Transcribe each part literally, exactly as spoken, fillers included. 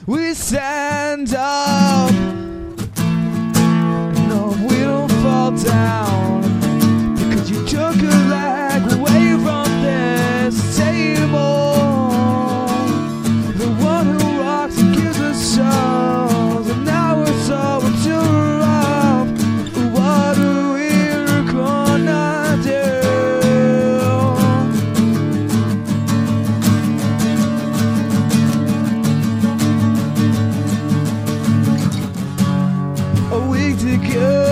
we stand up. No, we don't fall down, because you took a leg away from this table. The one who walks and gives us souls, and now we're so mature of what we're gonna do. A week to go.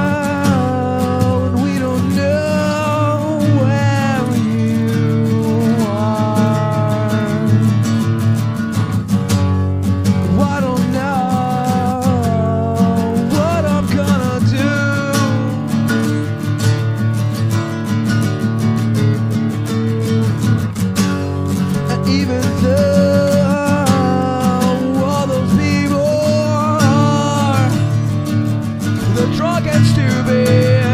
Even though all those people are the drunk and stupid,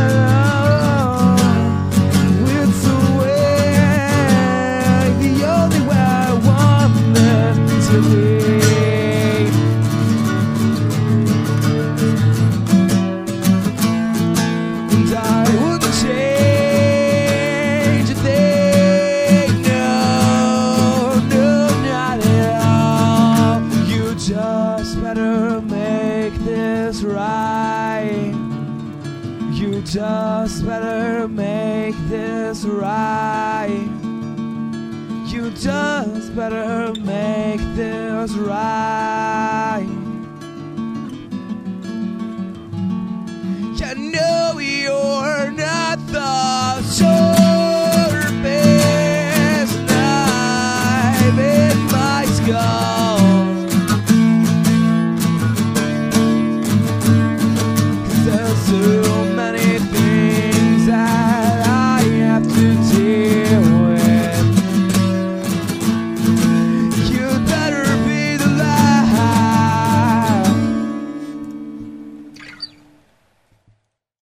it's the way, the only way I want them to be. And I wouldn't change a thing, no. Just better make this right. You just better make this right. You just better make this right.